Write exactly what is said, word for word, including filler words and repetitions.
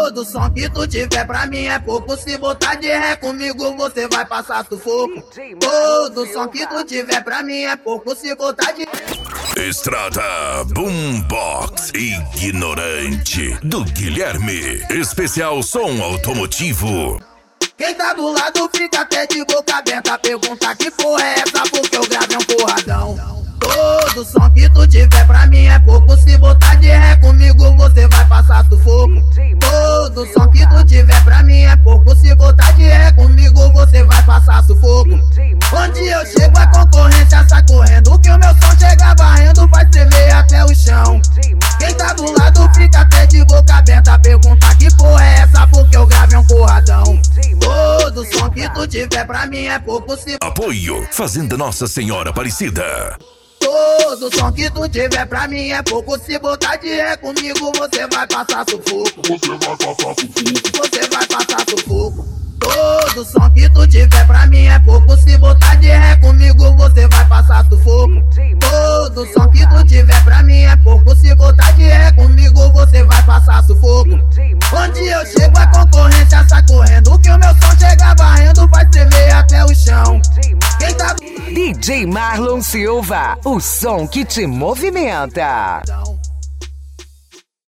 Todo som que tu tiver pra mim é pouco. Se botar de ré comigo você vai passar sufoco. Todo som que tu tiver pra mim é pouco. Se botar de Estrada Boombox Ignorante do Guilherme. Especial som automotivo. Quem tá do lado fica até de boca aberta. Pergunta que porra é essa, porque eu gravei um porradão. Todo som que tu tiver pra mim é pouco. Se botar de ré comigo você vai passar sufoco. Todo som que tu tiver pra mim é pouco. Se botar de ré comigo você vai passar sufoco. Onde eu chego a concorrência sai correndo. Que o meu som chega varrendo, vai tremer até o chão. Quem tá do lado fica até de boca aberta. Pergunta que porra é essa, porque eu gravei um porradão. Todo som que tu tiver pra mim é pouco. Se Apoio Fazenda Nossa Senhora Aparecida. Todo som que tu tiver pra mim é pouco. Se botar de ré comigo você vai passar sufoco. Você vai passar sufoco. Você vai passar sufoco. Todo som que tu tiver pra mim é pouco. Se botar de ré comigo você vai passar sufoco. Todo som que tu tiver pra mim é pouco. Se botar de ré comigo você vai passar sufoco. Onde eu chego a concorrência sai correndo. Que o meu som chega varrendo, vai tremer até o chão. Quem tá... D J Marlon Silva, o som que te movimenta.